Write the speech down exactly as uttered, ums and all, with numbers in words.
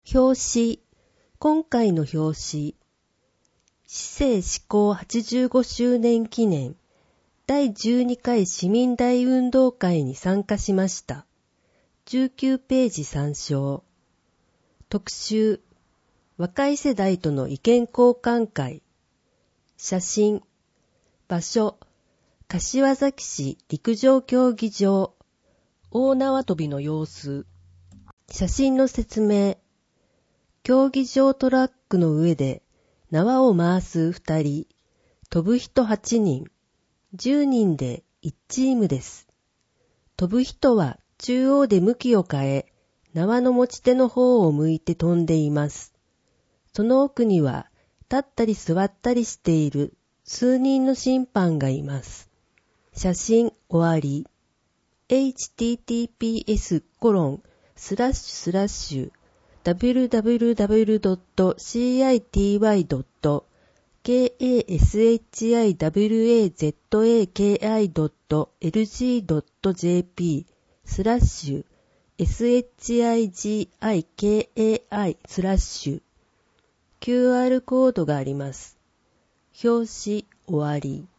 表紙。今回の表紙。市政施行はちじゅうごしゅうねん記念だいじゅうにかい市民大運動会に参加しました。じゅうきゅうページ参照。特集。若い世代との意見交換会。写真。場所。柏崎市陸上競技場。大縄跳びの様子。写真の説明。競技場トラックの上で縄を回すふたり、飛ぶ人はちにん、じゅうにんでいちチームです。飛ぶ人は中央で向きを変え、縄の持ち手の方を向いて飛んでいます。その奥には立ったり座ったりしている数人の審判がいます。写真終わり。エイチティーティーピーエスコロンスラッシュスラッシュダブリューダブリューダブリュードットシーアイティーワイドットケーエーエスエイチアイダブリューエーゼットエーケーアイドットエルジードットジェーピースラッシュエスエイチアイジーアイケーエーアイスラッシュ キューアール コードがあります。表紙終わり。